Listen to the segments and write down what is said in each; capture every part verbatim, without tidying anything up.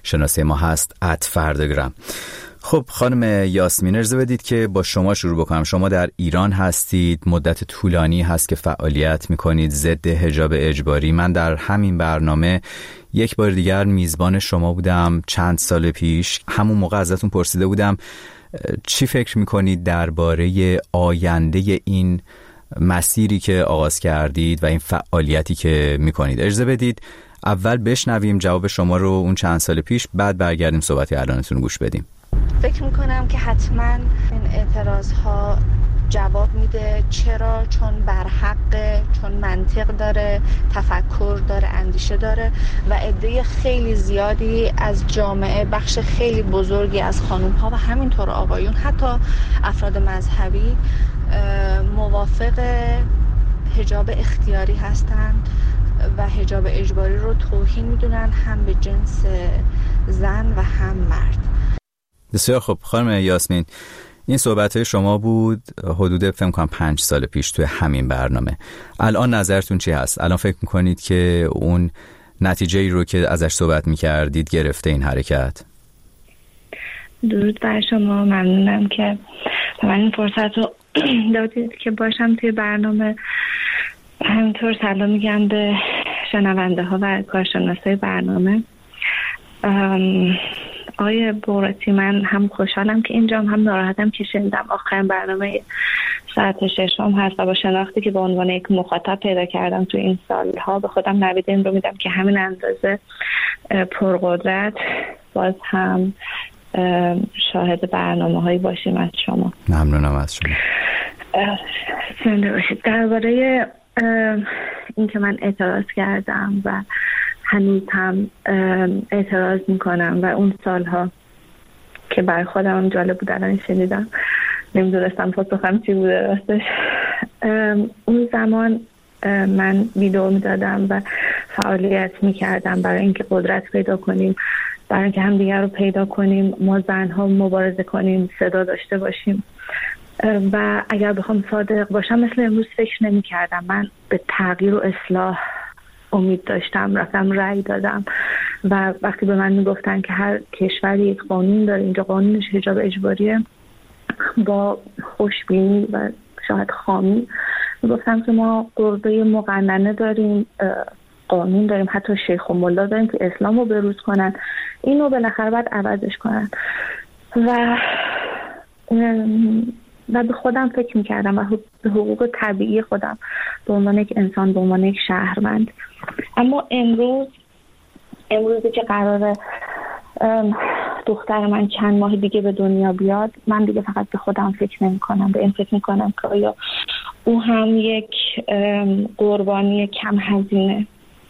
شناسه ما هست ات فرداگرام. خب خانم یاسمین، اجازه بدید که با شما شروع بکنم. شما در ایران هستید، مدت طولانی هست که فعالیت میکنید ضد حجاب اجباری. من در همین برنامه یک بار دیگر میزبان شما بودم چند سال پیش. همون موقع ازتون پرسیده بودم چی فکر میکنید درباره آینده این مسیری که آغاز کردید و این فعالیتی که میکنید. اجازه بدید اول بشنویم جواب شما رو اون چند سال پیش، بعد برگردیم صحبتی الانتون گوش بدیم. فکر میکنم که حتما این اعتراض ها جواب میده. چرا؟ چون برحقه، چون منطق داره، تفکر داره، اندیشه داره و عده خیلی زیادی از جامعه، بخش خیلی بزرگی از خانوم ها و همینطور آقایون، حتی افراد مذهبی موافق حجاب اختیاری هستند و حجاب اجباری رو توهین میدونن، هم به جنس زن و هم مرد. بسیار خب خانم یاسمین، این صحبت شما بود حدود فکر کنم پنج سال پیش توی همین برنامه. الان نظرتون چی هست؟ الان فکر میکنید که اون نتیجه ای رو که ازش صحبت میکردید گرفته این حرکت؟ درود بر شما، ممنونم که به من این فرصت رو دادید که باشم توی برنامه. همینطور سلام میگم به شنونده ها و کارشناسای برنامه. آقای بغراتی، من هم خوشحالم که اینجام، هم ناراحتم که شنیدم آخرین برنامه ساعت ششم هست و با شناختی که به عنوان یک مخاطب پیدا کردم تو این سالها به خودم نوید این رو میدم که همین اندازه پرقدرت باز هم شاهد برنامه هایی باشیم از شما. ممنونم از شما. زنده باشید. درباره این که من اعتراض کردم و هنوز هم اعتراض میکنم و اون سالها که برای خودم جالب بود الان شنیدم، نمیدونستم پاسخم چی بوده راستش. اون زمان من ویدیو میدادم و فعالیت میکردم برای اینکه قدرت پیدا کنیم، برای اینکه هم دیگر رو پیدا کنیم، ما زنها مبارزه کنیم، صدا داشته باشیم. و اگر بخوام صادق باشم مثل امروز فکر نمی کردم. من به تغییر و اصلاح امید داشتم، رفتم رأی دادم و وقتی به من میگفتن که هر کشوری یک قانون داره، اینجا قانونش حجاب اجباریه، با خوشبینی و شاید خامی میگفتم که ما قربه مقننه داریم، قانون داریم، حتی شیخ و ملا داریم که اسلام رو بروز کنن، اینو بالاخره باید عوضش کنن. و و به خودم فکر میکردم و به حقوق طبیعی خودم به عنوان یک انسان، به عنوان یک شهروند. اما امروز امروزی که قراره دختر من چند ماه دیگه به دنیا بیاد، من دیگه فقط به خودم فکر نمی کنم، به این فکر می کنم که آیا او هم یک قربانی کم هزینه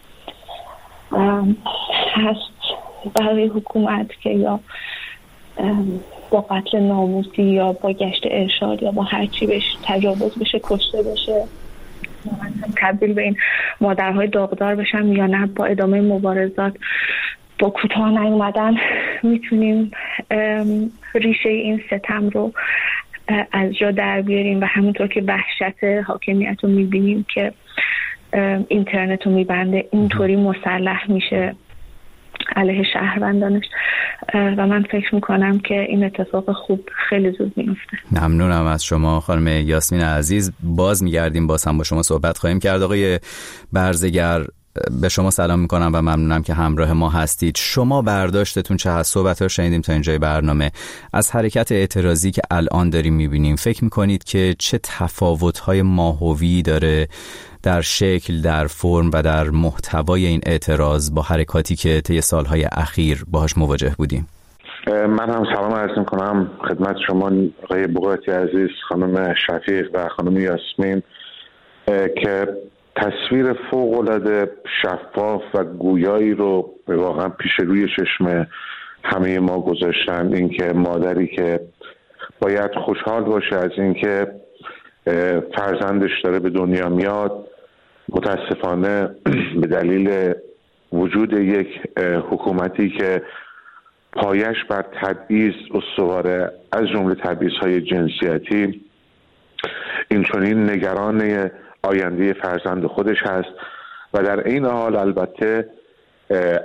هست برای حکومت که یا با قتل ناموسی یا با گشت ارشاد یا با هر چی بهش تجاوز بشه، کشته بشه، تبدیل به این مادرهای داغدار بشن، یا نه با ادامه مبارزات با کوتاه نیومدن میتونیم ریشه این ستم رو از جا در بیاریم. و همونطور که وحشت حاکمیت رو میبینیم که اینترنت رو میبنده، اینطوری مسلح میشه علیه شهروندانش و من فکر میکنم که این اتفاق خوب خیلی زود میفته. ممنونم از شما خانم یاسمین عزیز. باز میگردیم، باز هم با شما صحبت خواهیم کرد. آقای برزگر، به شما سلام میکنم و ممنونم که همراه ما هستید. شما برداشتتون چه هست؟ صحبت ها شنیدیم تا اینجای برنامه از حرکت اعتراضی که الان داریم میبینیم. فکر میکنید که چه تفاوت‌های ماهوی داره در شکل، در فرم و در محتوای این اعتراض با حرکاتی که طی سالهای اخیر باهاش مواجه بودیم؟ من هم سلام عرض میکنم خدمت شما آقای بغراتی عزیز، خانم شفیق و خانم یاسمین که تصویر فوق‌العاده شفاف و گویایی رو واقعا پیش روی چشم همه ما گذاشتن. اینکه مادری که باید خوشحال باشه از اینکه فرزندش داره به دنیا میاد، متاسفانه به دلیل وجود یک حکومتی که پایش بر تبعیض استواره، از جمله تبعیض‌های جنسیتی، اینچنین نگران آینده فرزند خودش هست و در این حال البته از این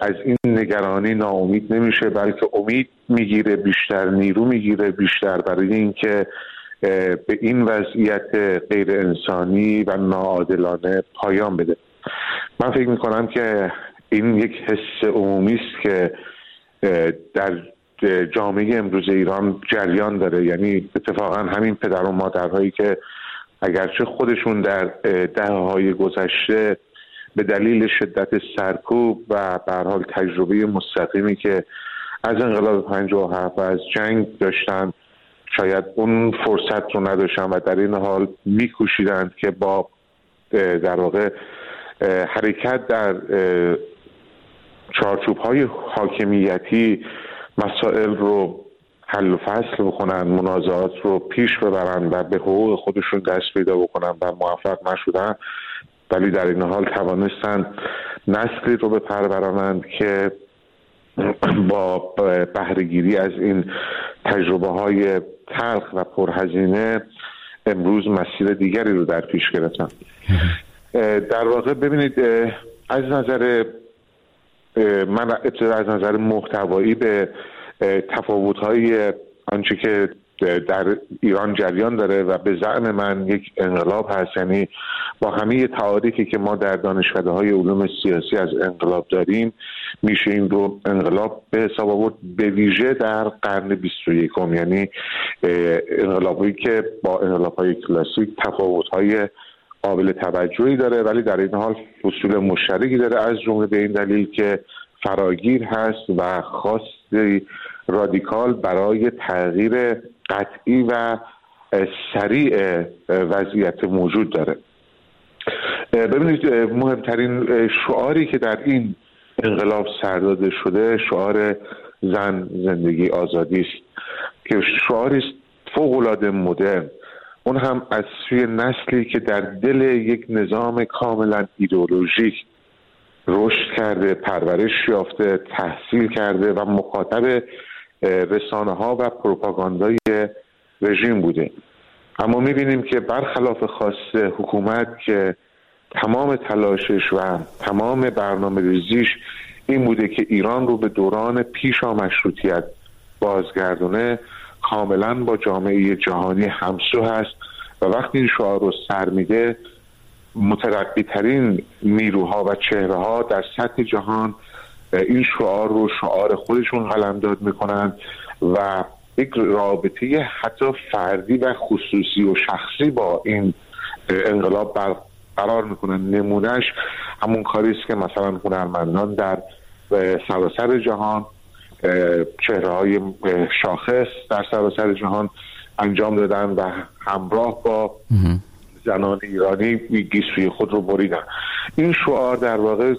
این نگرانی ناامید نمیشه، بلکه امید میگیره بیشتر، نیرو میگیره بیشتر برای اینکه به این وضعیت غیر انسانی و ناعادلانه پایان بده. من فکر میکنم که این یک حس عمومی است که در جامعه امروز ایران جریان داره. یعنی اتفاقا همین پدر و مادرهایی که اگرچه خودشون در دهه‌های گذشته به دلیل شدت سرکوب و به هر حال تجربه مستقیمی که از انقلاب پنجاه و هفت و از جنگ داشتن، شاید اون فرصت رو نداشتن و در این حال میکوشیدند که با در واقع حرکت در چارچوب‌های حاکمیتی مسائل رو حل و فصل بکنن، منازعات رو پیش ببرن و به حقوق خودشون دست پیدا بکنن و موفق نشدن، ولی در این حال توانستن نسلی رو بپرورانند که با بهره‌گیری از این تجربه های تلخ و پرهزینه امروز مسیر دیگری رو در پیش گرفتن. در واقع ببینید، از نظر من ابتدا از نظر محتوایی به تفاوت‌های آنچه که در ایران جریان داره و به زعم من یک انقلاب هست، یعنی با همه تعاریفی که ما در دانشکده‌های علوم سیاسی از انقلاب داریم، میشه این رو انقلاب به حساب آورد، به ویژه در قرن بیست و یکم. یعنی انقلابی که با انقلاب‌های کلاسیک تفاوت‌های قابل توجهی داره، ولی در این حال اصول مشترکی داره، از جمله به این دلیل که فراگیر هست و خاصی رادیکال برای تغییر قطعی و سریع وضعیت موجود داره. ببینید، مهمترین شعاری که در این انقلاب سرداده شده شعار زن، زندگی، آزادی است که شعاری است فوق‌العاده مدرن، اون هم از سوی نسلی که در دل یک نظام کاملا ایدئولوژیک رشد کرده، پرورش یافته، تحصیل کرده و مخاطب رسانه ها و پروپاگاندای رژیم بوده. اما میبینیم که برخلاف خواست حکومت که تمام تلاشش و تمام برنامه ریزیش این بوده که ایران رو به دوران پیشا مشروطیت بازگردونه، کاملا با جامعه جهانی همسو هست و وقتی این شعار رو سر میده، مترقی ترین نیروها و چهره ها در سطح جهان این شعار رو شعار خودشون قلمداد میکنن و یک رابطه حتی فردی و خصوصی و شخصی با این انقلاب برقرار میکنن. نمونهش همون کاری است که مثلا هنرمندان در سراسر جهان، چهره های شاخص در سراسر جهان انجام دادن و همراه با زنان ایرانی گیسوی خود رو بریدن. این شعار در واقع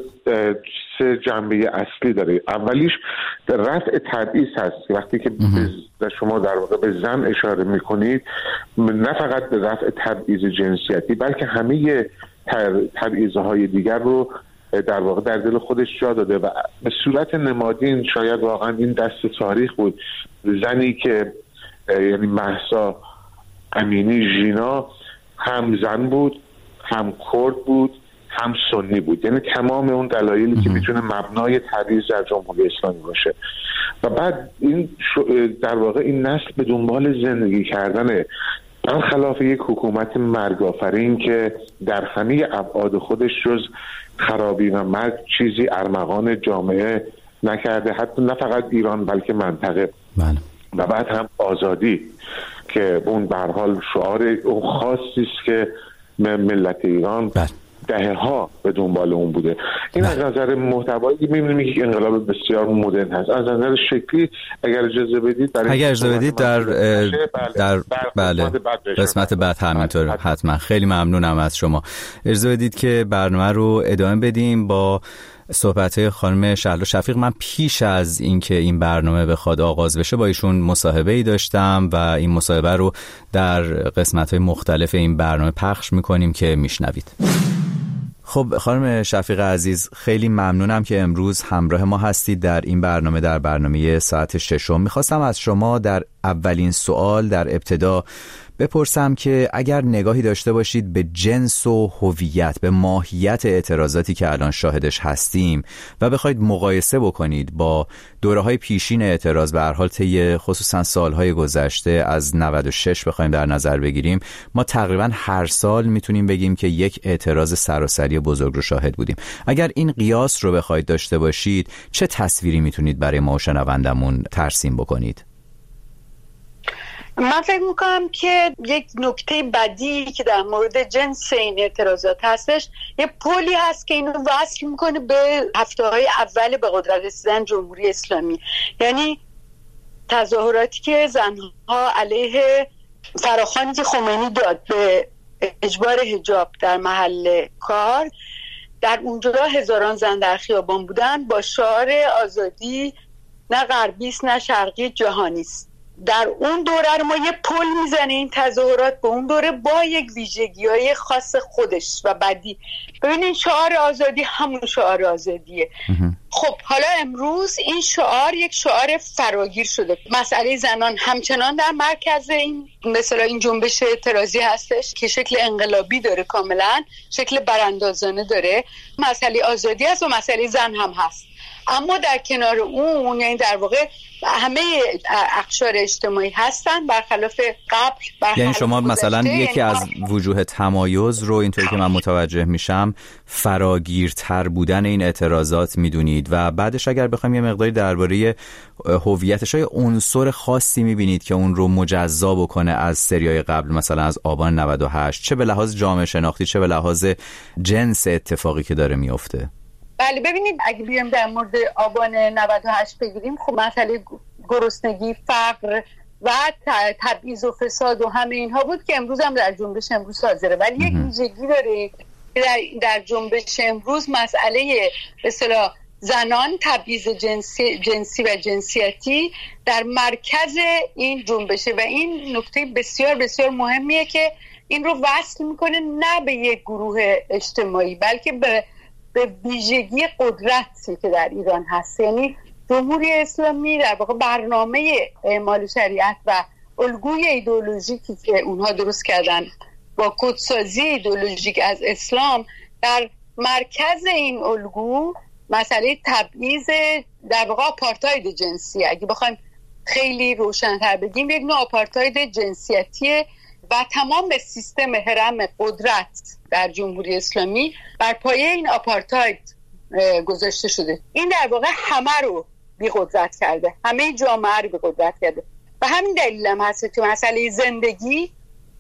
سه جنبه اصلی داره. اولیش در رفع تبعیض هست. وقتی که شما در واقع به زن اشاره میکنید، نه فقط به رفع تبعیض جنسیتی بلکه همه تبعیض‌های دیگر رو در واقع در دل خودش جا داده و به صورت نمادین شاید واقعا این دست تاریخ بود. زنی که یعنی مهسا امینی ژینا هم زن بود، هم کرد بود، هم سنی بود. یعنی تمام اون دلایلی که میتونه مبنای تبعیض در جمهوری اسلامی باشه. و بعد این در واقع این نسل به دنبال زندگی کردنه، برخلاف یک حکومت مرگ‌آفرین که در همه ابعاد خودش جز خرابی و مرگ چیزی ارمغان جامعه نکرده، حتی نه فقط ایران بلکه منطقه. من. و بعد هم آزادی که اون به هر حال شعار اون خاصی است که ملت ایران بله. دهه ها به دنبال اون بوده. این بله. از نظر محتوایی می‌بینیم که انقلاب بسیار مدرن هست. از نظر شکلی اگر اجازه بدید برای اگر اجازه بدید در بله. در بله قسمت بعد همینطور حتما. خیلی ممنونم از شما. اجازه بدید که برنامه رو ادامه بدیم با صحبت خانم شهلا شفیق. من پیش از اینکه این برنامه بخواد آغاز بشه با ایشون مصاحبه‌ای داشتم و این مصاحبه رو در قسمت‌های مختلف این برنامه پخش می‌کنیم که میشنوید. خب خانم شفیق عزیز، خیلی ممنونم که امروز همراه ما هستید در این برنامه، در برنامه ساعت ششم. میخواستم از شما در اولین سوال در ابتدا بپرسم که اگر نگاهی داشته باشید به جنس و هویت، به ماهیت اعتراضاتی که الان شاهدش هستیم و بخواید مقایسه بکنید با دوره‌های پیشین اعتراض، به هر حال طی خصوصا سالهای گذشته از نود و شش بخوایم در نظر بگیریم، ما تقریبا هر سال میتونیم بگیم که یک اعتراض سراسری بزرگ رو شاهد بودیم. اگر این قیاس رو بخواید داشته باشید، چه تصویری میتونید برای ما و شنوندمون ترسیم بکنید؟ من فکر میکنم که یک نکته بدی که در مورد جنس این اعتراضات هستش، یه پلی هست که اینو وصل میکنه به هفته‌های اول به قدرت رسیدن جمهوری اسلامی. یعنی تظاهراتی که زنها علیه فراخوانی که خمینی داد به اجبار حجاب در محل کار، در اونجا هزاران زن در خیابان بودن با شعار آزادی نه غربی است نه شرقی، جهانی است. در اون دوره رو ما یه پل میزنه این تظاهرات به اون دوره با یک ویژگی‌های خاص خودش و بعدی. ببینید شعار آزادی همون شعار آزادیه. خب حالا امروز این شعار یک شعار فراگیر شده. مسئله زنان همچنان در مرکز این مثلا این جنبش اعتراضی هستش که شکل انقلابی داره، کاملا شکل براندازانه داره. مسئله آزادی هست و مسئله زن هم هست. اما در کنار اون، یعنی در واقع همه اقشار اجتماعی هستن برخلاف قبل. برخلاف یعنی شما مثلا یکی از وجوه تمایز رو اینطوری که من متوجه میشم فراگیرتر بودن این اعتراضات میدونید و بعدش اگر بخوایم یه مقداری درباره هویتش های عنصر خاصی میبینید که اون رو مجزا بکنه از سریای قبل، مثلا از آبان نود و هشت، چه به لحاظ جامعه شناختی چه به لحاظ جنس اتفاقی که داره میفته. بله ببینید اگه بیایم در مورد آبان نود و هشت بگیریم، خب مسئله گرسنگی، فقر و تبعیض و فساد و همه اینها بود که امروز هم در جنبش امروز حاضره. ولی یک ویژگی داره در در جنبش امروز، مسئله به اصطلاح زنان، تبعیض جنسی جنسی و جنسیتی در مرکز این جنبشه و این نکته بسیار بسیار مهمیه که این رو وصل میکنه نه به یک گروه اجتماعی بلکه به به ویژگی قدرتی که در ایران هست. یعنی جمهوری اسلامی در واقع برنامه اعمال شریعت و الگوی ایدئولوژیکی که اونها درست کردن با کدسازی ایدئولوژیک از اسلام، در مرکز این الگو مسئله تبعیض در واقع آپارتاید جنسی، اگه بخوایم خیلی روشن‌تر بگیم یک نوع آپارتاید جنسیتیه و تمام به سیستم هرم قدرت در جمهوری اسلامی بر پایه این آپارتاید گذاشته شده. این در واقع همه رو بی قدرت کرده، همه جامعه رو بی قدرت کرده و همین دلیل هم هست که مسئله زندگی،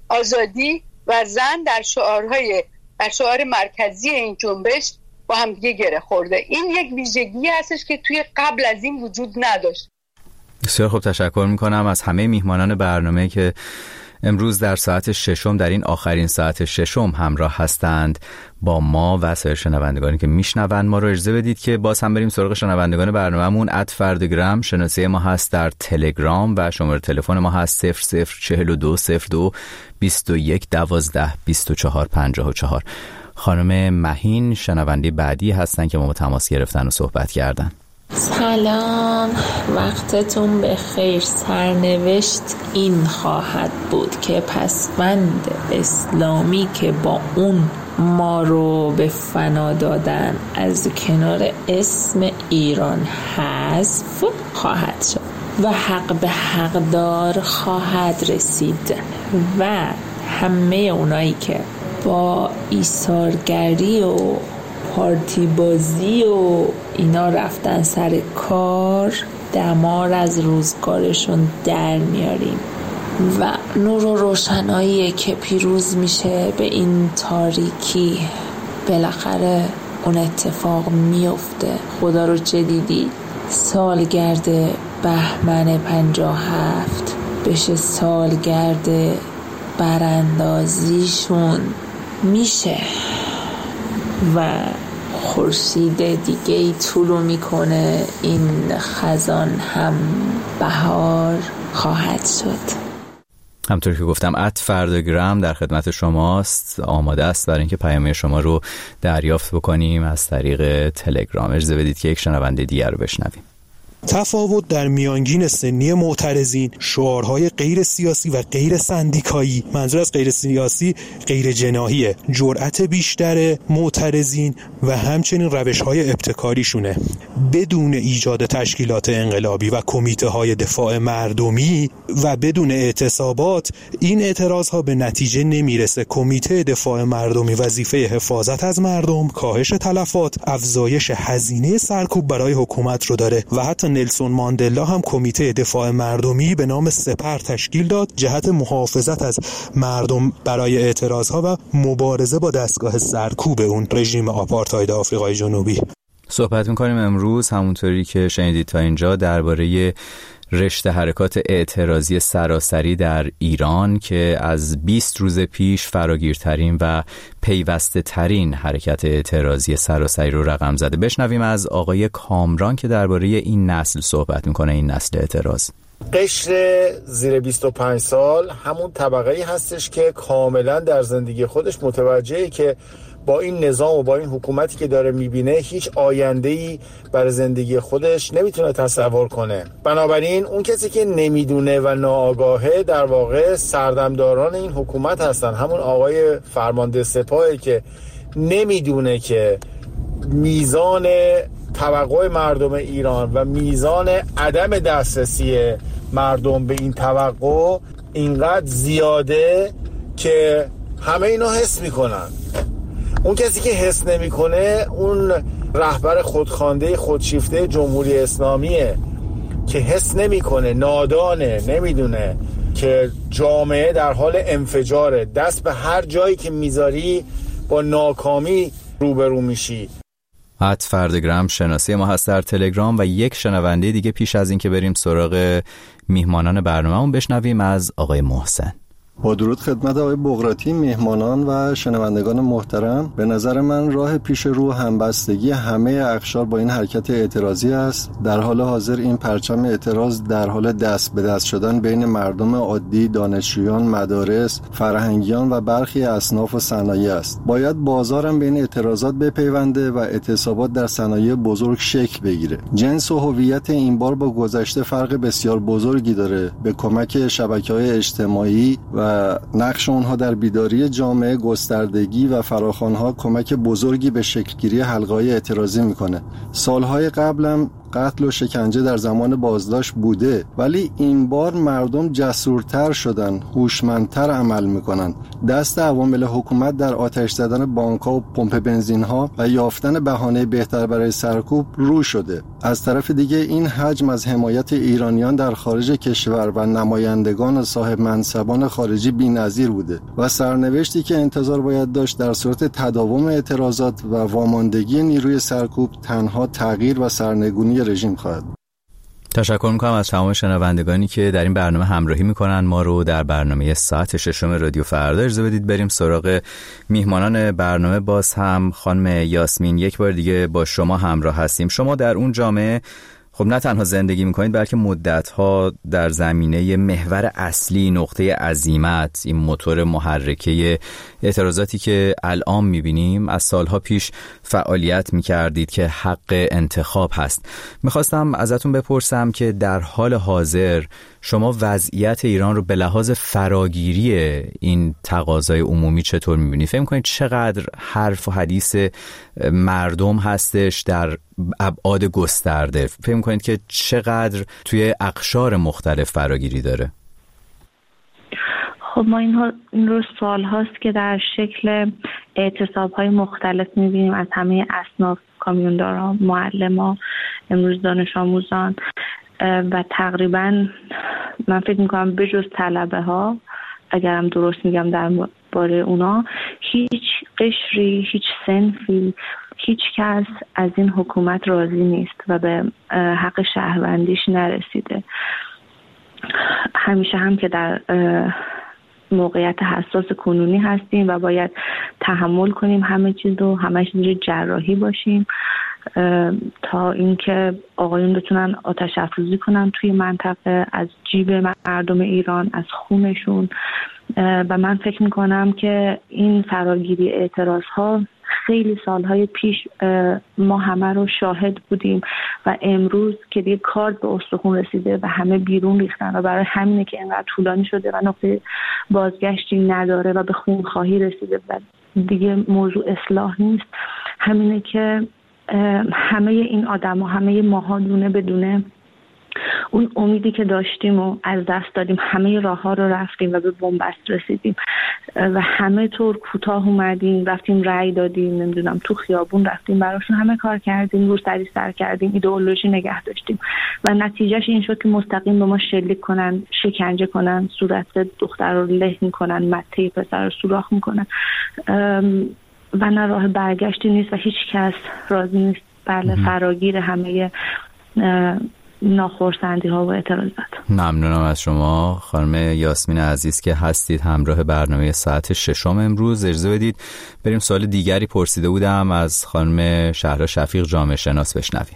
آزادی و زن در شعارهای در شعار مرکزی این جنبش با هم دیگه گره خورده. این یک ویژگی هستش که توی قبل از این وجود نداشت. بسیار خوب، تشکر میکنم از همه میهمانان برنامه که امروز در ساعت ششم، در این آخرین ساعت ششم همراه هستند با ما و سایر شنوندگانی که میشنوند ما رو. اجازه بدید که باز هم بریم سراغ شنوندگان برنامه‌مون. ات فردگرام شناسه ما هست در تلگرام و شماره تلفن ما هست صفر صفر چهل و دو صفر دو بیست و یک دوازده بیست و چهار پنجاه و چهار. خانم مهین شنونده بعدی هستن که ما با تماس گرفتن و صحبت کردن. سلام، وقتتون بخیر. سرنوشت این خواهد بود که پسوند اسلامی که با اون ما رو به فنا دادن از کنار اسم ایران حذف خواهد شد و حق به حقدار خواهد رسید و همه اونایی که با ایثارگری و پارتی بازی و اینا رفتن سر کار، دمار از روزگارشون در میاریم و نور و روشناییه که پیروز میشه به این تاریکی. بالاخره اون اتفاق میفته. خدا رو چه دیدی؟ سالگرد بهمن پنجاه هفت بشه سالگرد براندازیشون میشه و خورشید دیگه ای طولو میکنه. این خزان هم بهار خواهد شد. همطور که گفتم ات فردگرام در خدمت شماست، آماده است برای اینکه پیام شما رو دریافت بکنیم از طریق تلگرام. اجازه بدید که یک شنونده دیگر رو بشنویم. تفاوت در میانگین سنی معترضین، شعارهای غیر سیاسی و غیر سندیکایی، منظور از غیر سیاسی غیر جناحیه، جرأت بیشتر معترضین و همچنین روش‌های ابتکاریشونه. بدون ایجاد تشکیلات انقلابی و کمیته‌های دفاع مردمی و بدون اعتصابات این اعتراضها به نتیجه نمیرسه. کمیته دفاع مردمی وظیفه حفاظت از مردم، کاهش تلفات، افزایش هزینه سرکوب برای حکومت رو داره و حتی نلسون ماندلا هم کمیته دفاع مردمی به نام سپر تشکیل داد جهت محافظت از مردم برای اعتراضها و مبارزه با دستگاه سرکوب اون رژیم آپارتاید آفریقای جنوبی. صحبت می‌کنیم امروز همونطوری که شنیدید تا اینجا درباره رشته حرکات اعتراضی سراسری در ایران که از بیست روز پیش فراگیرترین و پیوسته ترین حرکت اعتراضی سراسری رو رقم زده. بشنویم از آقای کامران که درباره این نسل صحبت میکنه، این نسل اعتراض. قشر زیر بیست و پنج سال همون طبقه‌ای هستش که کاملا در زندگی خودش متوجهه که با این نظام و با این حکومتی که داره میبینه هیچ آینده‌ای برای زندگی خودش نمیتونه تصور کنه. بنابراین اون کسی که نمیدونه و ناآگاهه در واقع سردمداران این حکومت هستن. همون آقای فرمانده سپاهی که نمیدونه که میزان توقع مردم ایران و میزان عدم دسترسی مردم به این توقع اینقدر زیاده که همه اینو حس میکنن. اون کسی که حس نمیکنه اون رهبر خودخوانده خودشیفته جمهوری اسلامیه که حس نمیکنه، نادانه، نمیدونه که جامعه در حال انفجاره. دست به هر جایی که میذاری با ناکامی روبرو میشی. ات فردگرام شناسی ما هست در تلگرام و یک شنونده دیگه پیش از این که بریم سراغ میهمانان برنامه‌مون بشنویم از آقای محسن. با درود خدمت آقای بغراتی، میهمانان و شنوندگان محترم. به نظر من راه پیش رو همبستگی همه اقشار با این حرکت اعتراضی است. در حال حاضر این پرچم اعتراض در حال دست به دست شدن بین مردم عادی، دانشجویان، مدارس، فرهنگیان و برخی اصناف و صنایع است. باید بازارم بین اعتراضات بپیونده و اعتصابات در صنایع بزرگ شکل بگیره. جنس و هویت این بار با گذشته فرق بسیار بزرگی داره. به کمک شبکه‌های اجتماعی و و نقش اونها در بیداری جامعه، گستردگی و فراخوان‌ها کمک بزرگی به شکلگیری حلقه‌های اعتراضی میکنه. سالهای قبلم قتل و شکنجه در زمان بازداشت بوده، ولی این بار مردم جسورتر شدن، هوشمندتر عمل میکنن. دست عوامل حکومت در آتش زدن بانک‌ها و پمپ بنزین‌ها و یافتن بهانه بهتر برای سرکوب رو شده. از طرف دیگه این حجم از حمایت ایرانیان در خارج کشور و نمایندگان و صاحب منصبان خارجی بی‌نظیر بوده و سرنوشتی که انتظار باید داشت در صورت تداوم اعتراضات و واماندگی نیروی سرکوب تنها تغییر و سرنگونی رژیم خواهد. تشکر میکنم از تمام شنوندگانی که در این برنامه همراهی میکنن ما رو در برنامه ساعت ششم رادیو فردا. اجازه بدید بریم سراغ میهمانان برنامه. باز هم خانم یاسمین یک بار دیگه با شما همراه هستیم. شما در اون جامعه خب نه تنها زندگی میکنید بلکه مدتها در زمینه محور اصلی، نقطه عزیمت، این موتور محرکه اعتراضاتی که الان میبینیم از سالها پیش فعالیت میکردید که حق انتخاب هست. میخواستم ازتون بپرسم که در حال حاضر شما وضعیت ایران رو به لحاظ فراگیری این تقاضای عمومی چطور میبینید؟ فکر میکنید چقدر حرف و حدیث مردم هستش در ابعاد گسترده؟ فکر میکنید که چقدر توی اقشار مختلف فراگیری داره؟ خب ما این, این رو سال هاست که در شکل اعتصاب های مختلف میبینیم از همه اصناف، کامیونداران، معلمان، امروز دانش آموزان و تقریبا من فکر میکنم بجز طلبه ها، اگرم درست میگم در باره اونا، هیچ قشری، هیچ صنفی، هیچ کس از این حکومت راضی نیست و به حق شهروندیش نرسیده. همیشه هم که در موقعیت حساس کنونی هستیم و باید تحمل کنیم همه چیز رو، همه چیز جراحی باشیم تا اینکه آقایون بتونن آتش افروزی کنن توی منطقه از جیب مردم ایران، از خونشون. و من فکر میکنم که این فراگیری اعتراض ها خیلی سالهای پیش ما همه رو شاهد بودیم و امروز که دیگه کارد به استخون رسیده و همه بیرون ریختن و برای همینه که اینقدر طولانی شده و نقطه بازگشتی نداره و به خونخواهی رسیده و دیگه موضوع اصلاح نیست. همینه که همه این آدم و همه ماها دونه بدونه اون امیدی که داشتیم و از دست دادیم، همه راه ها رو رفتیم و به بنبست رسیدیم و همه طور کوتاه اومدیم، رفتیم رأی دادیم، نمیدونم تو خیابون رفتیم براشون همه کار کردیم، رو سری سر کردیم، ایدئولوژی نگه داشتیم و نتیجهش این شد که مستقیم به ما شلیک کنن، شکنجه کنن، صورت دختر رو له میکنن، مته پسر رو سوراخ میکنن و نه راه برگشتی نیست و هیچ کس راضی نیست. بله، فراگیر همه ناخرسندی ها و اعتراضات. ممنونم از شما خانم یاسمین عزیز که هستید همراه برنامه ساعت ششم امروز. اجازه بدید بریم سوال دیگری پرسیده بودم از خانم شهلا شفیق جامعه شناس بشنویم.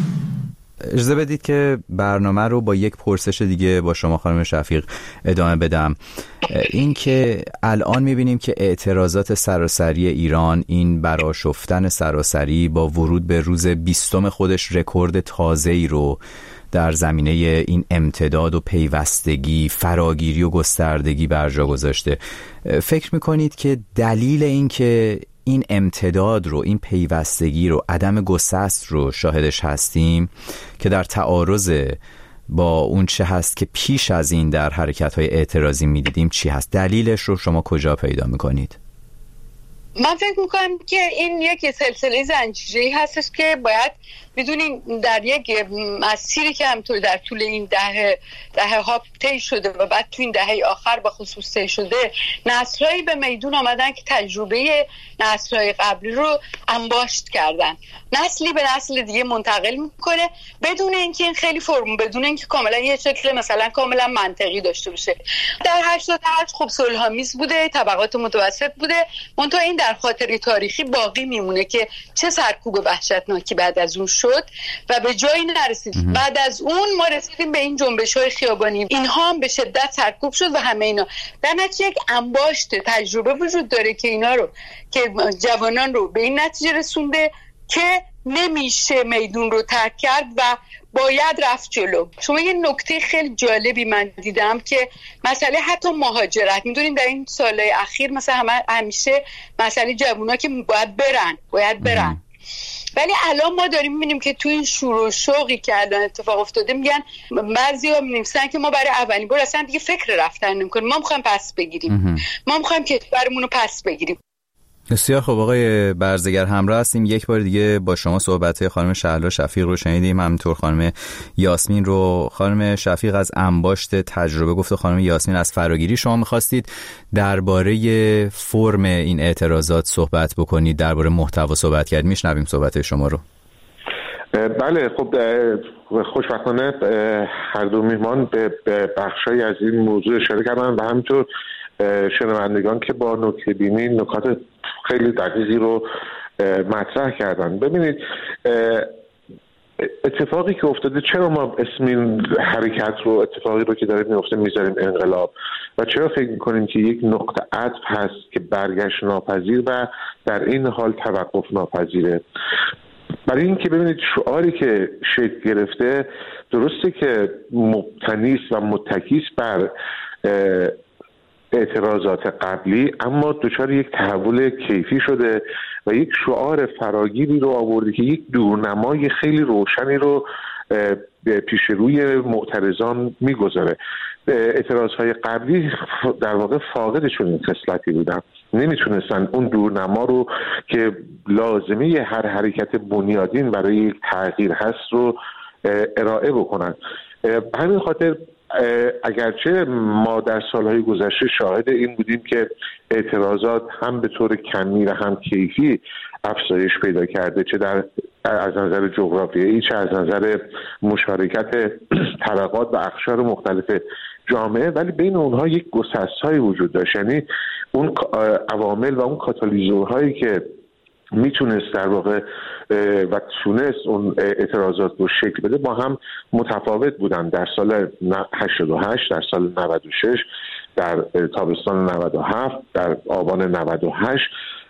اجازه بدید که برنامه رو با یک پرسش دیگه با شما خانم شفیق ادامه بدم. این که الان میبینیم که اعتراضات سراسری ایران، این برآشفتن سراسری با ورود به روز بیستم خودش رکورد تازه‌ای رو در زمینه این امتداد و پیوستگی، فراگیری و گستردگی بر جا گذاشته. فکر میکنید که دلیل این که این امتداد رو، این پیوستگی رو، عدم گسست رو شاهدش هستیم که در تعارض با اون چه هست که پیش از این در حرکت‌های اعتراضی می‌دیدیم چی هست؟ دلیلش رو شما کجا پیدا می‌کنید؟ من فکر میکنم که این یک سلسله زنجیره‌ای هستش که باید بدونین در یک مسیری که همطور در طول این دهه دهه ها طی شده و بعد تو این دهه آخر به خصوص طی شده، نسل‌هایی به میدون آمدن که تجربه نسل‌های قبلی رو انباشت کردن، نسلی به نسل دیگه منتقل میکنه بدون اینکه این خیلی فرم، بدون اینکه کاملا یه شکل مثلا کاملا منطقی داشته باشه. در هشتاد و هشت خب صلح‌آمیز بوده، طبقات متوسط بوده، منتها این در خاطره تاریخی باقی میمونه که چه سرکوب وحشتناکی بعد از اون شد و به جایی نرسید. بعد از اون ما رسیدیم به این جنبش‌های خیابانی، اینها هم به شدت سرکوب شد و همه اینا در نتیجه یک انباشت تجربه وجود داره که اینا رو که جوانان رو به این نتیجه رسونده که نمیشه میدون رو ترک کرد و باید رفت جلو. شما یه نکته خیلی جالبی من دیدم که مسئله حتی مهاجرت، میدونیم در این سالهای اخیر مثلا همه همیشه مسئله جوونا که باید برن باید برن ولی الان ما داریم میبینیم که تو این شور و شوقی که الان اتفاق افتاده میگن بعضی‌ها می‌نویسن که ما برای اولین بار اصلا دیگه فکر رفتن نمی‌کنیم، ما می‌خوایم پس بگیریم، ما می‌خوایم کشورمون رو پس بگیریم. بسیار خب آقای برزگر، همراه هستیم. یک بار دیگه با شما صحبت‌های خانم شهلا شفیق رو شنیدیم، همینطور خانم یاسمین رو. خانم شفیق از انباشت تجربه گفت، خانم یاسمین از فراگیری. شما می‌خواستید درباره فرم این اعتراضات صحبت بکنید، درباره محتوا صحبت کرد. میشنویم صحبت شما رو. بله، خب خوشبختانه هر دو میهمان به بخشای از این موضوع اشاره کردن و همینطور شنوندگان که با نکته بینی نکات خیلی دقیقی رو مطرح کردن. ببینید اتفاقی که افتاده، چرا ما اسم این حرکت رو، اتفاقی رو که داره میفته میذاریم انقلاب و چرا فکر میکنیم که یک نقطه عطف هست که برگشت ناپذیر و در این حال توقف ناپذیره؟ برای این که ببینید شعاری که شکل گرفته درسته که مبتنیست و متکیست بر اعتراضات قبلی، اما دچار یک تحول کیفی شده و یک شعار فراگیری رو آورده که یک دورنمای خیلی روشنی رو پیش روی معترضان میگذاره. اعتراضهای قبلی در واقع فاقدشون این خصلتی بودن، نمیتونستن اون دورنما رو که لازمه هر حرکت بنیادین برای یک تغییر هست رو ارائه بکنن. همین خاطر اگرچه ما در سالهای گذشته شاهد این بودیم که اعتراضات هم به طور کمی و هم کیفی افزایش پیدا کرده، چه در از نظر جغرافیایی چه از نظر مشارکت طبقات و اقشار مختلف جامعه، ولی بین اونها یک گسست‌هایی وجود داشت. یعنی اون عوامل و اون کاتالیزورهایی که میتونست در واقع و تونست اون اعتراضات رو شکل بده با هم متفاوت بودن. در سال هشتاد و هشت، در سال نود و شش، در تابستان نود و هفت، در آبان نود و هشت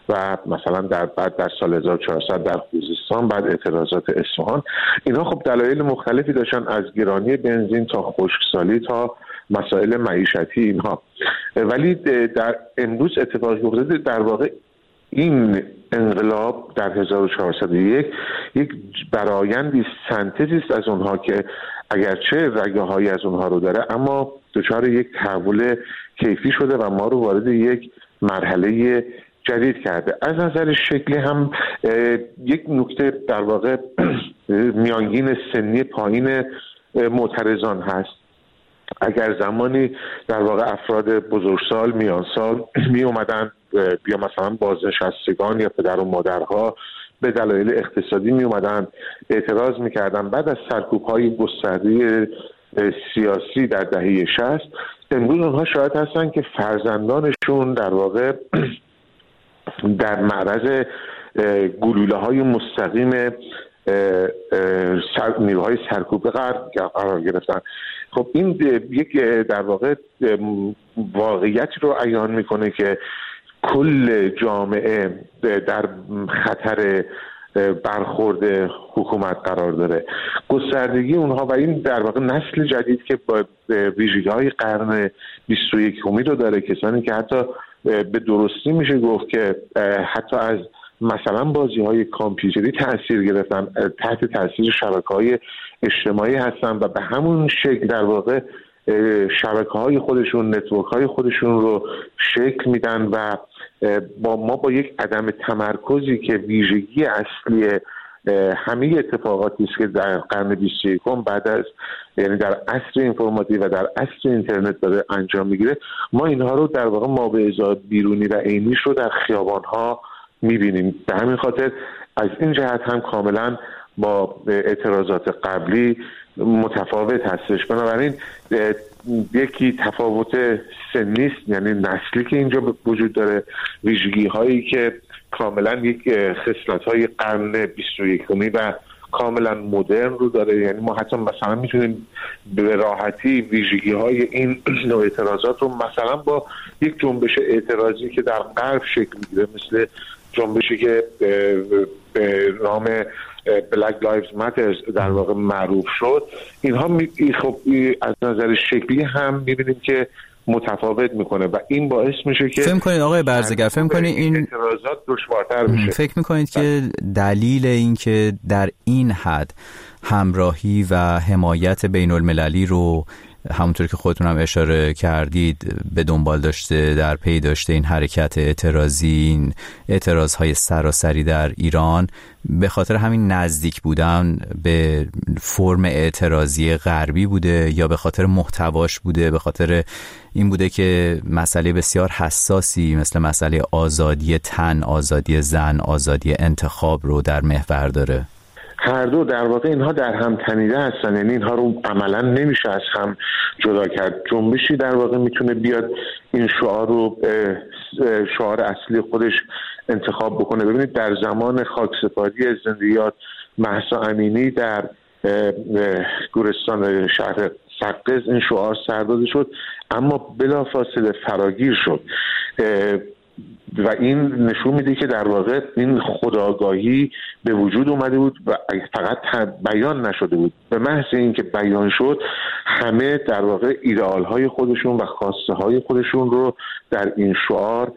و مثلا در بعد در سال هزار و چهارصد در خوزستان، بعد اعتراضات اصفهان. اینا خب دلایل مختلفی داشتن، از گرانی بنزین تا خشکسالی تا مسائل معیشتی اینها. ولی در امروز اتفاقی افتاده در واقع این انقلاب در هزار و چهارصد و یک یک برآیندی سنتزی است از اونها که اگرچه رگه هایی از اونها رو داره اما دچار یک تحول کیفی شده و ما رو وارد یک مرحله جدید کرده. از نظر شکلی هم یک نکته در واقع میانگین سنی پایین معترضان هست. اگر زمانی در واقع افراد بزرگسال میانسال می اومدن یا مثلا بازنشستگان یا پدر و مادرها به دلایل اقتصادی می اومدن اعتراض میکردن بعد از سرکوب‌های گسترده سیاسی در دهه شصت، امروز اونها شاهد هستن که فرزندانشون در واقع در معرض گلوله‌های مستقیم سر نیروهای سرکوبه قرار گرفتن. خب این یک در واقع واقعیت رو عیان میکنه که کل جامعه در خطر برخورد حکومت قرار داره. گستردگی اونها و این در واقع نسل جدید که با ویژگی‌های قرن بیست و یکم رو داره، کسانی که حتی به درستی میشه گفت که حتی از مثلا بازی‌های کامپیوتری تأثیر گرفتن، تحت تأثیر شبکه‌های اجتماعی هستن و به همون شکل در واقع شبکه‌های خودشون، نتورک‌های خودشون رو شکل میدن و با ما با یک عدم تمرکزی که ویژگی اصلی همه اتفاقاتی است که در قرن بیست و یکم بعد از یعنی در عصر اینفرماتیو و در عصر اینترنت داره انجام میگیره، ما اینها رو در واقع مابعضای بیرونی و عینیش رو در خیابان‌ها میبینیم. به همین خاطر از این جهت هم کاملا با اعتراضات قبلی متفاوت هستش. بنابراین یکی تفاوت سنی است، یعنی نسلی که اینجا وجود داره، ویژگی هایی که کاملا یک خصلت های قرن بیست و یکمی و کاملا مدرن رو داره. یعنی ما حتی مثلا میتونیم به راحتی ویژگی های این نوع اعتراضات رو مثلا با یک جنبش اعتراضی که در غرب شکل میگیره، مثل جنبشی که به نام Black Lives Matter در واقع معروف شد، اینها می خب از نظر شکلی هم میبینیم که متفاوت میکنه و این باعث میشه که فهم کنید آقای برزگر، فهم کنید این اعتراضات دشوارتر بشه. فکر میکنید که دلیل این که در این حد همراهی و حمایت بین المللی رو همونطور که خودتون هم اشاره کردید به دنبال داشته، در پی داشته این حرکت اعتراضی، این اعتراضهای سراسری در ایران، به خاطر همین نزدیک بودن به فرم اعتراضی غربی بوده یا به خاطر محتواش بوده، به خاطر این بوده که مسئله بسیار حساسی مثل مسئله آزادی تن، آزادی زن، آزادی انتخاب رو در محور داره؟ هر دو در واقع اینها در هم تنیده هستن، یعنی اینها رو عملا نمیشه از هم جدا کرد. جنبشی در واقع میتونه بیاد این شعار رو شعار اصلی خودش انتخاب بکنه. ببینید در زمان خاکسپاری زندیات مهسا امینی در گورستان شهر سقز این شعار سرداده شد اما بلافاصله فراگیر شد و این نشون میده که در واقع این خودآگاهی به وجود اومده بود و فقط بیان نشده بود. به محض اینکه بیان شد همه در واقع ایدئال های خودشون و خواسته های خودشون رو در این شعار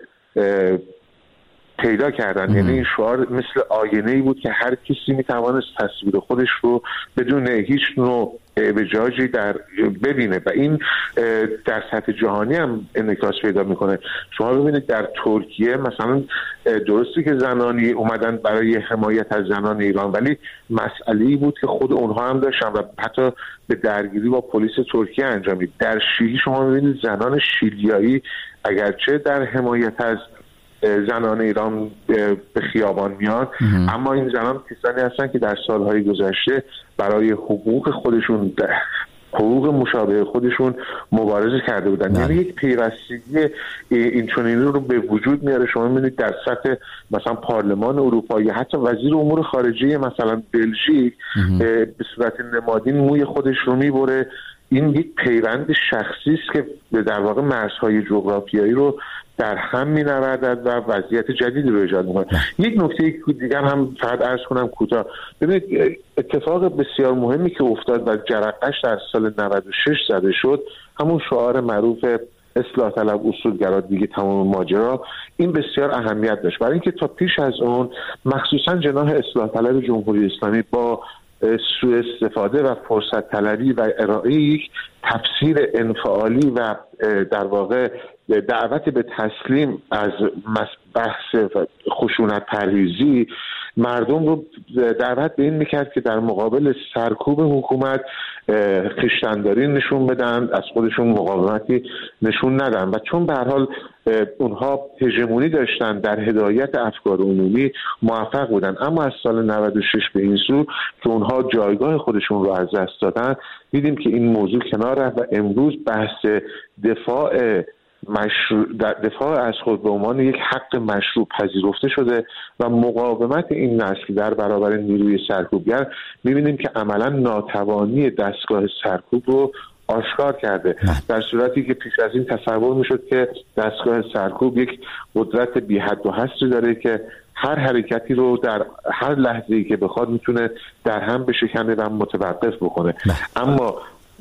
پیدا کردن. یعنی این شعار مثل آینه‌ای بود که هر کسی میتوانست تصویر خودش رو بدون هیچ نوع اعوجاجی در ببینه و این در سطح جهانی هم انعکاس پیدا میکنه. شما ببینید در ترکیه مثلا درستی که زنانی اومدن برای حمایت از زنان ایران، ولی مسئله‌ای بود که خود اونها هم داشتن و حتی به درگیری با پلیس ترکیه انجامید. در شیلی شما ببینید زنان شیلیایی اگرچه در حمایت از زنان ایران به خیابان میان، اما این زنان کسانی هستن که در سالهای گذشته برای حقوق خودشون، حقوق مشابه خودشون مبارزه کرده بودن. یعنی یک پیوستگی این چنینی رو به وجود میاره. شما می‌بینید در سطح مثلا پارلمان اروپا یا حتی وزیر امور خارجه مثلا بلژیک به صورت نمادین موی خودش رو میبره. این یک پیوند شخصی است که در واقع مرزهای جغرافیایی رو در هم می‌نوردد و وضعیت جدیدی رو ایجاد می‌کنه. یک نکته دیگر هم فقط عرض کنم کوتاه. ببینید اتفاق بسیار مهمی که افتاد و جرقه‌اش در سال نود و شش زده شد، همون شعار معروف اصلاح طلب اصولگرا دیگه تمام ماجرا، این بسیار اهمیت داشت، برای اینکه تا پیش از اون مخصوصا جناح اصلاح طلب جمهوری اسلامی با سوء استفاده و فرصت طلبی و ارائه یک تفسیر انفعالی و در واقع دعوت به تسلیم از بحث خشونت پرهیزی مردم رو دعوت به این میکرد که در مقابل سرکوب حکومت خویشتن‌داری نشون بدن، از خودشون مقاومتی نشون ندن و چون به هر حال اونها هژمونی داشتن در هدایت افکار عمومی موفق بودن. اما از سال نود و شش به این سو که اونها جایگاه خودشون رو از دست دادن، دیدیم که این موضوع کنار رفت و امروز بحث دفاع مشروع دفاع از خود به عنوان یک حق مشروع پذیرفته شده و مقاومت این نسل در برابر نیروی سرکوبگر می‌بینیم که عملاً ناتوانی دستگاه سرکوب رو آشکار کرده، در صورتی که پیش از این تصور می‌شد که دستگاه سرکوب یک قدرت بی حد و حصری داره که هر حرکتی رو در هر لحظه‌ای که بخواد میتونه در هم بشکنه و متوقف بکنه. اما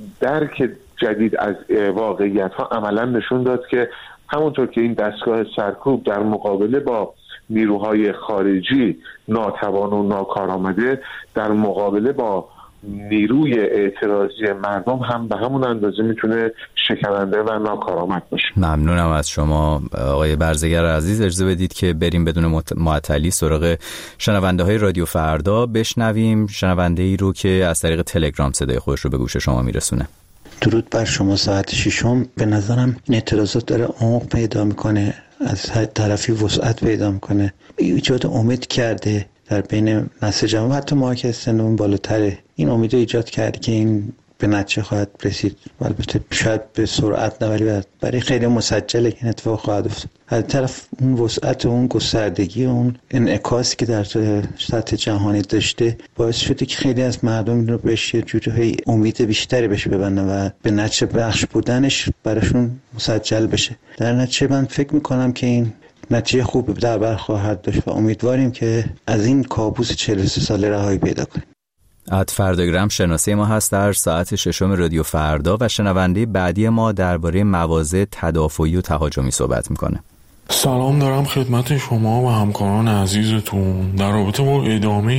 درک جدید از واقعیت ها عملا نشون داد که همونطور که این دستگاه سرکوب در مقابله با نیروهای خارجی ناتوان و ناکارآمده، در مقابله با نیروی اعتراضی مردم هم به همون اندازه میتونه شکننده و ناکارآمد باشه. ممنونم از شما آقای برزگر عزیز. اجازه بدید که بریم بدون معطلی سراغ شنونده های رادیو فردا، بشنویم شنونده ای رو که از طریق تلگرام صدای خودش رو به گوش شما میرسونه. درود بر شما. ساعت ششم به نظرم این اعتراضات داره عمق پیدا میکنه، از هر طرفی وسعت پیدا میکنه، ایجاد امید کرده در بین نسل جوان، حتی ما که سنمون بالاتره این امید ایجاد کرده که این به نتیجه خواهد رسید. البته شاید به سرعت نه، ولی برای خیلی مسجله که این اتفاق خواهد افتاد. از طرف اون وسعت و اون گستردگی و اون انعکاسی که در سطح جهانی داشته باعث شده که خیلی از مردم رو بهش یه جوری امید بیشتری بشه ببندن و به نتیجه بخش بودنش براشون مسجل بشه. در نتیجه من فکر میکنم که این نتیجه خوب در بر خواهد داشت و امیدواریم که از این کابوس چهل و سه ساله رهایی پیدا کنیم. اد فرداگرام شناسه ما هست در ساعت ششم رادیو فردا و شنونده بعدی ما درباره مواضع تدافعی و تهاجمی صحبت میکنه. سلام دارم خدمت شما و همکاران عزیزتون. در رابطه با ادامه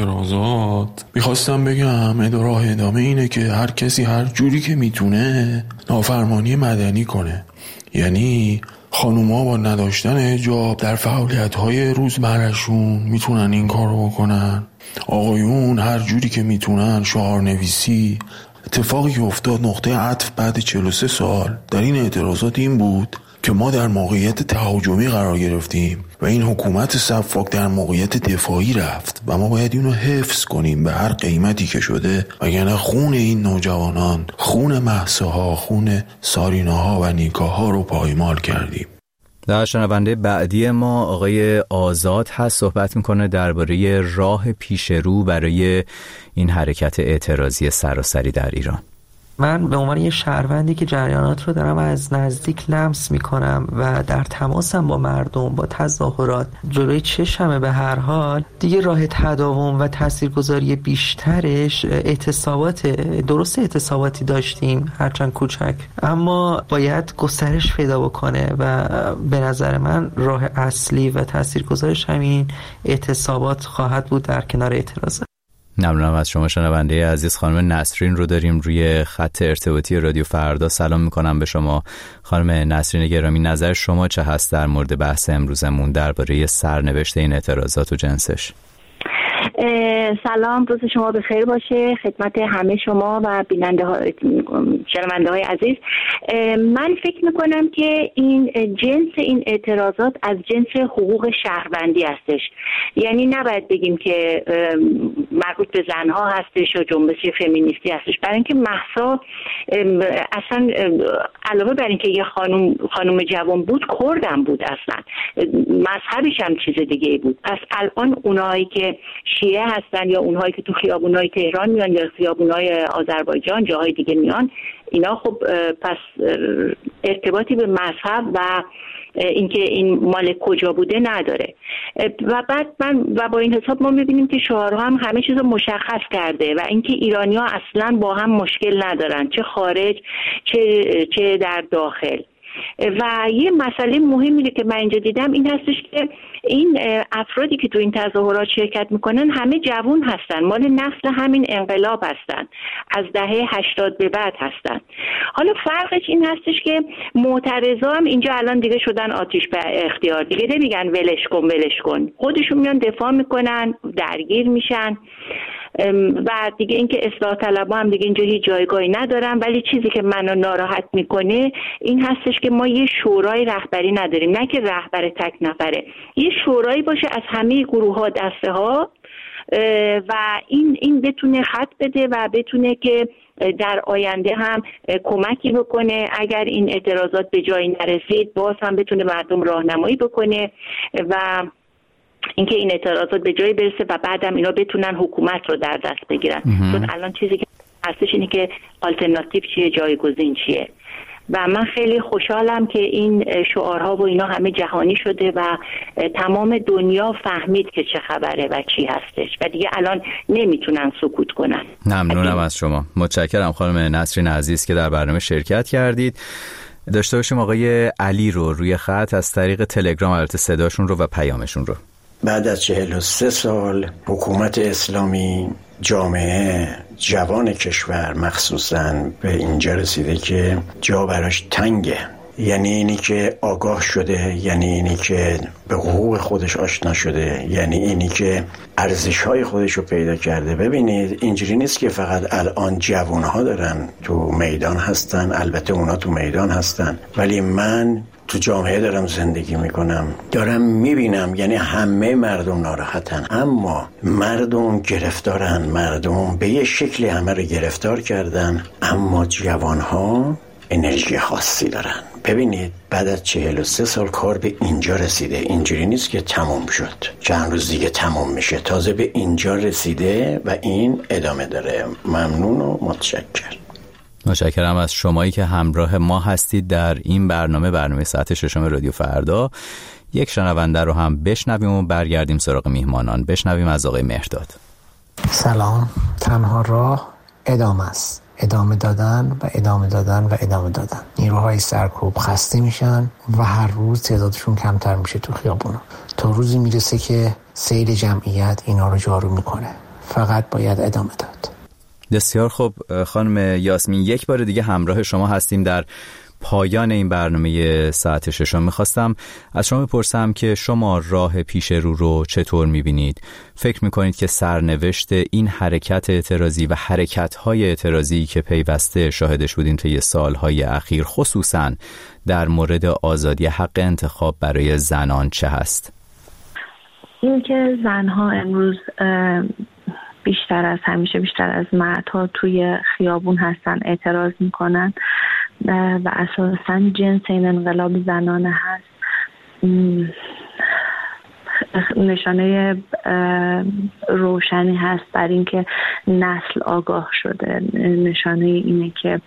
اعتراضات میخواستم بگم راه ادامه اینه که هر کسی هر جوری که میتونه نافرمانی مدنی کنه. یعنی خانوما با نداشتن حجاب در فعالیت‌های روزمره‌شون میتونن این کارو بکنن. آقایون هر جوری که میتونن شعار نویسی. اتفاقی که افتاد نقطه عطف بعد چهل و سه سال در این اعتراضات این بود که ما در موقعیت تهاجمی قرار گرفتیم و این حکومت صفاک در موقعیت دفاعی رفت و ما باید اینو حفظ کنیم به هر قیمتی که شده، وگرنه خون این نوجوانان، خون مهساها، خون ساریناها و نیکاها رو پایمال کردیم. در شنونده بعدی ما آقای آزاد هست، صحبت میکنه درباره راه پیش رو برای این حرکت اعتراضی سراسری در ایران. من به عنوان یه شهروندی که جریانات رو دارم از نزدیک لمس میکنم و در تماسم با مردم، با تظاهرات، جلوی چشمه، به هر حال دیگه راه تداوم و تاثیرگذاری بیشترش اعتصابات. درست اعتصاباتی داشتیم هرچند کوچک، اما باید گسترش پیدا بکنه و به نظر من راه اصلی و تاثیرگذارش همین اعتصابات خواهد بود در کنار اعتراضات. ممنونم از شما شنونده عزیز. خانم نسرین رو داریم روی خط ارتباطی رادیو فردا. سلام میکنم به شما خانم نسرین گرامی. نظر شما چه هست در مورد بحث امروزمون درباره سرنوشت این اعتراضات و جنسش؟ سلام، روز شما بخیر باشه خدمت همه شما و بیننده ها، شنونده های عزیز. من فکر میکنم که این جنس این اعتراضات از جنس حقوق شهروندی هستش. یعنی نباید بگیم که مربوط به زنها هستش و جنبش فمینیستی هستش، برای اینکه مهسا اصلا علاوه بر اینکه یه خانم خانم جوان بود، کردم بود، اصلا مذهبش هم چیز دیگه بود. پس الان اونایی که شیعه هستن یا اونهایی که تو خیابونای تهران میان یا خیابونای آذربایجان جاهای دیگه میان، اینا خب پس ارتباطی به مذهب و اینکه این مال کجا بوده نداره. و بعد من و با این حساب ما میبینیم که شعارها هم همه چیز رو مشخص کرده و اینکه ایرانی‌ها اصلا با هم مشکل ندارن، چه خارج چه چه در داخل. و یه مسئله مهمی که من اینجا دیدم این هستش که این افرادی که تو این تظاهرات شرکت میکنن همه جوان هستن، مال نسل همین انقلاب هستن، از دهه هشتاد به بعد هستن. حالا فرقش این هستش که معترضا هم اینجا الان دیگه شدن آتش به اختیار، دیگه نمیگن ولش کن ولش کن، خودشون میان دفاع میکنن، درگیر میشن و دیگه اینکه اصلاح طلبها هم دیگه اینجا هیچ جایگاهی ندارن. ولی چیزی که منو ناراحت میکنه این هستش که ما یه شورای رهبری نداریم، نه که رهبر تک نفره، یه شورایی باشه از همه گروه ها دسته ها و این این بتونه خط بده و بتونه که در آینده هم کمکی بکنه. اگر این اعتراضات به جایی نرسید باز هم بتونه مردم راهنمایی بکنه و اینکه این اعتراضات به جایی برسه و بعدم اینا بتونن حکومت رو در دست بگیرن. چون الان چیزی که هستش اینه که آلترناتیو چیه، جایگزین چیه. و من خیلی خوشحالم که این شعارها و اینا همه جهانی شده و تمام دنیا فهمید که چه خبره و چی هستش و دیگه الان نمیتونن سکوت کنن. ممنونم از شما. متشکرم خانم نسرین عزیز که در برنامه شرکت کردید. داشته باشیم آقای علی رو روی خط از طریق تلگرام، البته صداشون رو و پیامشون رو. بعد از چهل و سه سال حکومت اسلامی، جامعه، جوان کشور مخصوصاً به اینجا رسیده که جا براش تنگه. یعنی اینی که آگاه شده، یعنی اینی که به حقوق خودش آشنا شده، یعنی اینی که ارزش‌های خودش رو پیدا کرده. ببینید اینجوری نیست که فقط الان جوان‌ها دارن تو میدان هستن، البته اونا تو میدان هستن، ولی من تو جامعه دارم زندگی میکنم، دارم میبینم، یعنی همه مردم ناراحتن، اما مردم گرفتارن، مردم به یه شکلی همه رو گرفتار کردن، اما جوانها انرژی خاصی دارن. ببینید بعد از چهل و سه سال کار به اینجا رسیده، اینجوری نیست که تمام شد، چند روز دیگه تمام میشه، تازه به اینجا رسیده و این ادامه داره. ممنون و متشکرم. متشکرم از شمایی که همراه ما هستید در این برنامه، برنامه ساعت ششم رادیو فردا. یک شنونده رو هم بشنویم و برگردیم سراغ میهمانان. بشنویم از آقای مهرداد. سلام. تنها راه ادامه است، ادامه دادن و ادامه دادن و ادامه دادن. نیروهای سرکوب خسته میشن و هر روز تعدادشون کمتر میشه تو خیابونا، تا روزی میرسه که سیل جمعیت اینا رو جارو میکنه. فقط باید ادامه داد. بسیار خوب خانم یاسمین، یک بار دیگه همراه شما هستیم در پایان این برنامه ساعت ششم. میخواستم از شما بپرسم که شما راه پیش رو رو چطور میبینید؟ فکر میکنید که سرنوشت این حرکت اعتراضی و حرکت‌های اعتراضی که پیوسته شاهدش بودیم طی سالهای اخیر، خصوصا در مورد آزادی حق انتخاب برای زنان، چه هست؟ این که زنها امروز بیشتر از همیشه، بیشتر از مردها توی خیابون هستن، اعتراض میکنن و اساساً جنس این انقلاب زنانه هست، نشانه روشنی هست بر اینکه نسل آگاه شده، نشانه اینه که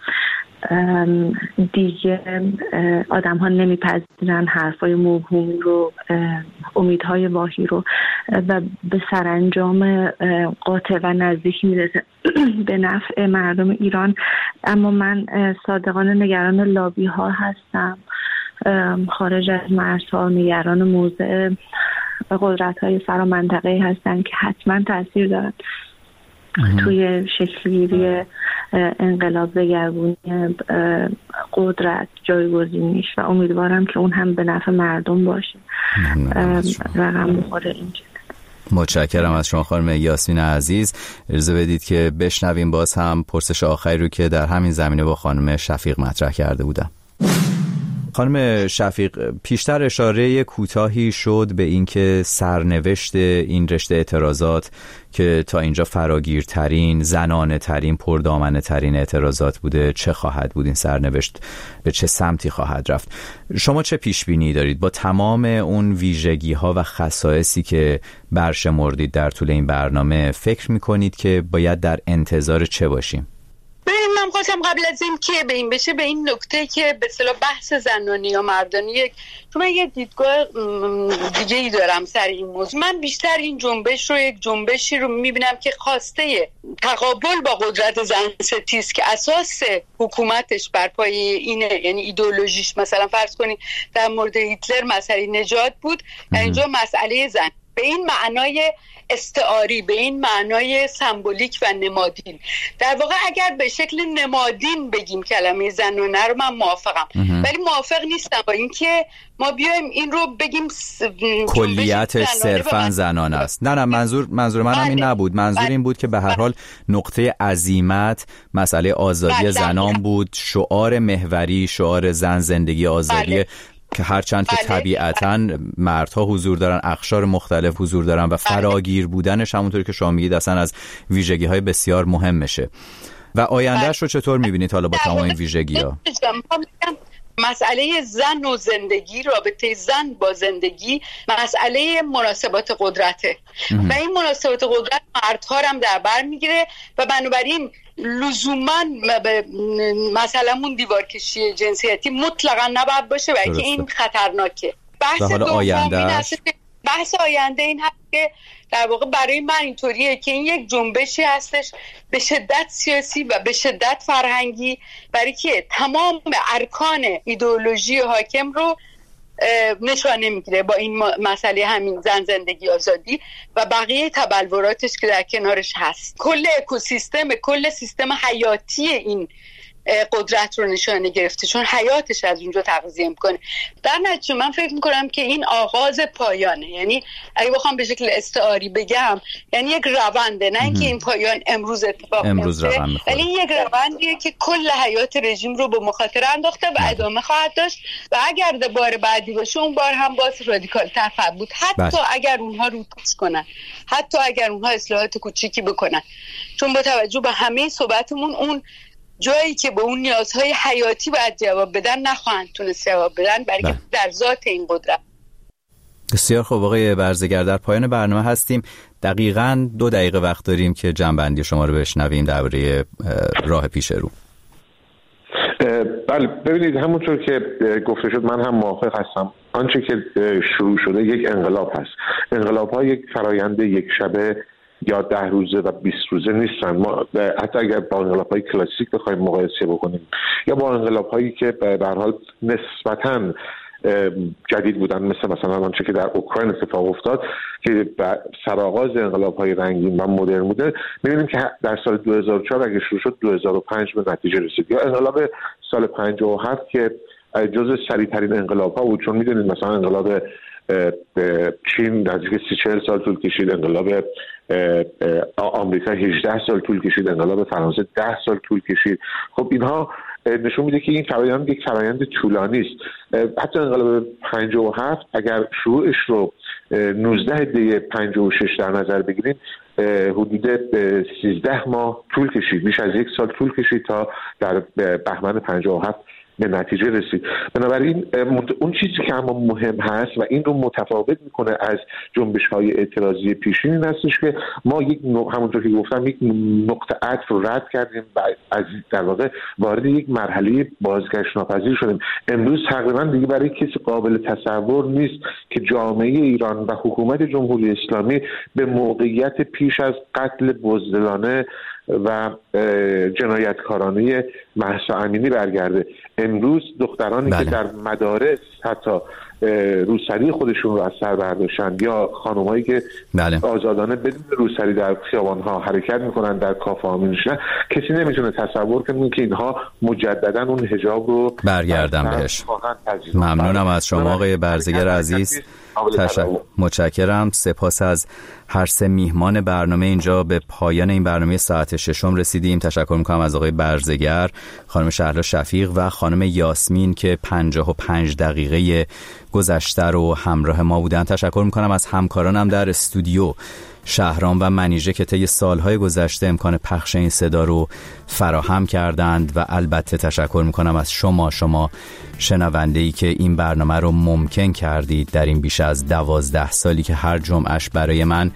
دیگه آدم ها نمیپذیرن حرفای موهومی رو، امیدهای واهی رو و به سرانجام قاطع و نزدیک میرسه به نفع مردم ایران. اما من صادقانه نگران لابی ها هستم خارج از مرزها، نگران موضع قدرت های فرامنطقه‌ای هستن که حتما تاثیر دارن توی شکلگیری انقلاب دگرگونی قدرت، جایگزینیش و امیدوارم که اون هم به نفع مردم باشه. رقم بخوره اینجا. متشکرم از شما خانم یاسمین عزیز. اجازه بدید که بشنویم باز هم پرسش آخری رو که در همین زمینه با خانم شفیق مطرح کرده بودم. خانم شفیق، پیشتر اشاره کوتاهی شد به اینکه سرنوشت این رشته اعتراضات که تا اینجا فراگیرترین، زنانه ترین، پردامنه ترین اعتراضات بوده، چه خواهد بود؟ این سرنوشت به چه سمتی خواهد رفت؟ شما چه پیش بینی دارید با تمام اون ویژگی ها و خصائصی که برشمردید در طول این برنامه؟ فکر میکنید که باید در انتظار چه باشیم؟ ببین، من من خواستم قبل از این که به این بشه به این نکته که به اصطلاح بحث زنانی یا مردانی یک، چون من یه دیدگاه دیگه ای دارم سر این موضوع. من بیشتر این جنبش رو یک جنبشی رو میبینم که خواسته تقابل با قدرت زن ستیز که اساس حکومتش بر پای اینه، یعنی ایدئولوژیش مثلا فرض کنید در مورد هیتلر مسئله نجات بود، اینجا مسئله زن به این معنای استعاری، به این معنای سمبولیک و نمادین. در واقع اگر به شکل نمادین بگیم کلمه زنانه رو من موافقم، ولی موافق نیستم با اینکه ما بیایم این رو بگیم کلیتش صرفاً زنانه است. نه نه منظور منظور منم بله. این نبود. منظور بله. این بود که به هر حال نقطه عزیمت مسئله آزادی بله. زنان بود، شعار محوری، شعار زن زندگی آزادی بله. که هرچند که طبیعتاً مردها حضور دارن، اقشار مختلف حضور دارن و فراگیر بودنش همونطوری که شما میگید اصلا از ویژگی‌های بسیار مهمشه. و آیندهش رو چطور میبینید حالا با تمام این ویژگی‌ها؟ مسئله زن و زندگی، رابطه زن با زندگی مسئله مناسبات قدرته و این مناسبات قدرت مردها هم در بر میگیره و بنابراین لزوما مثلا اون دیوارکشی جنسیتی مطلقا نباید باشه و اینکه این خطرناکه. بحث دوم بحث آینده این هست که در واقع برای من اینطوریه که این یک جنبشی هستش به شدت سیاسی و به شدت فرهنگی، برای که تمام ارکان ایدئولوژی حاکم رو نشانه میگیره با این مسئله همین زن زندگی آزادی و بقیه تبلوراتش که در کنارش هست. کل اکوسیستم، کل سیستم حیاتی این قدرت رو نشانه گرفته، چون حیاتش از اونجا تغذیه میکنه. در نتیجه من فکر میکنم که این آغاز پایانه، یعنی اگه بخوام به شکل استعاری بگم یعنی یک رونده، نه اینکه این پایان امروز اتفاق میفته، ولی یک روندیه که کل حیات رژیم رو به مخاطره انداخته و ادامه خواهد داشت و اگر بار بعدی باشه اون بار هم باز رادیکال تر خواهد بود، حتی بس. اگر اونها روکش کنن، حتی اگر اونها اصلاحات کوچیکی بکنن، چون با توجه به همه صحبتمون اون جایی که به اون نیازهای حیاتی باید جواب بدن نخواهند تونست جواب بدن، برای که در ذات این قدرت. بسیار خوب آقای برزگر، در پایان برنامه هستیم. دقیقاً دو دقیقه وقت داریم که جنبندی شما رو بشنویم درباره راه پیش رو. بله ببینید، همونطور که گفته شد من هم موافق هستم. آنچه که شروع شده یک انقلاب هست. انقلاب ها یک فرایند یک شبه یا ده روزه و بیست روزه نیستن. ما حتی اگر با انقلاب‌های کلاسیک بخوایم مقایسه بکنیم یا با انقلاب‌هایی که به هر حال نسبتاً جدید بودن، مثل مثلا آنچه که در اوکراین اتفاق افتاد که سرآغاز انقلاب‌های رنگین و مدرن بوده، می‌بینیم که در سال دو هزار و چهار اگه شروع شد دو هزار و پنج به نتیجه رسید، یا انقلاب سال پنجاه و هفت که جزو سریع‌ترین انقلاب‌ها بود، چون می‌دونید مثلا انقلاب چین نزدیک سی چهل سال طول کشید، انقلاب آمریکا هجده سال طول کشید، انقلاب فرانسه ده سال طول کشید. خب اینها نشون میده که این فرآیند یک فرآیند طولانی است. حتی انقلاب پنجاه و هفت اگر شروعش رو نوزده دی پنجاه و شش در نظر بگیریم، حدود سیزده ماه طول کشید، بیش از یک سال طول کشید تا در بهمن پنجاه و هفت به نتیجه رسید. بنابراین اون چیزی که اما مهم هست و این رو متفاوت میکنه از جنبش‌های اعتراضی پیشین این هستش که ما یک همونطور که گفتم یک نقطه عطف رو رد کردیم و از در واقع وارد یک مرحله بازگشت ناپذیر شدیم. امروز تقریبا دیگه برای کسی قابل تصور نیست که جامعه ایران و حکومت جمهوری اسلامی به موقعیت پیش از قتل بزدلانه و جنایتکارانه مهسا امینی برگرده. امروز دخترانی بله. که در مدارس حتی روسری خودشون رو از سر برداشتن یا خانمایی که بله. آزادانه بدون روسری در خیابان‌ها حرکت میکنن، در کافه ها می‌نشینن، کسی نمیتونه تصور کنه که اینها مجددا اون حجاب رو برگردن بهش. ممنونم از شما آقای برزگر عزیز. تشکر. متشکرم. سپاس از هر سه میهمان برنامه. اینجا به پایان این برنامه ساعت ششم رسیدیم. تشکر میکنم از آقای برزگر، خانم شهلا شفیق و خانم یاسمین که پنجاه و پنج دقیقه گذشته رو همراه ما بودن. تشکر میکنم از همکارانم در استودیو، شهرام و منیژه که طی سالهای گذشته امکان پخش این صدا رو فراهم کردند و البته تشکر میکنم از شما شما شنونده‌ای که این برنامه رو ممکن کردید در این بیش از دوازده سالی که هر جمعهش برای من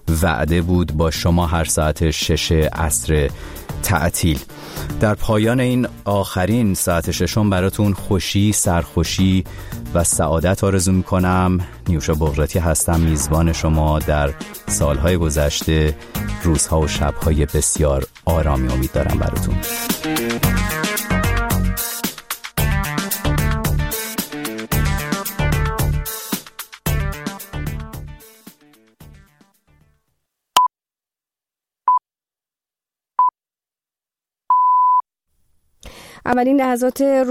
وعده بود با شما هر ساعت شش عصر تعطیل. در پایان این آخرین ساعت ششم براتون خوشی، سرخوشی و سعادت آرزو میکنم. نیوشا بغراتی هستم، میزبان شما در سالهای گذشته. روزها و شبهای بسیار آرامی امید دارم براتون. اولین لحظات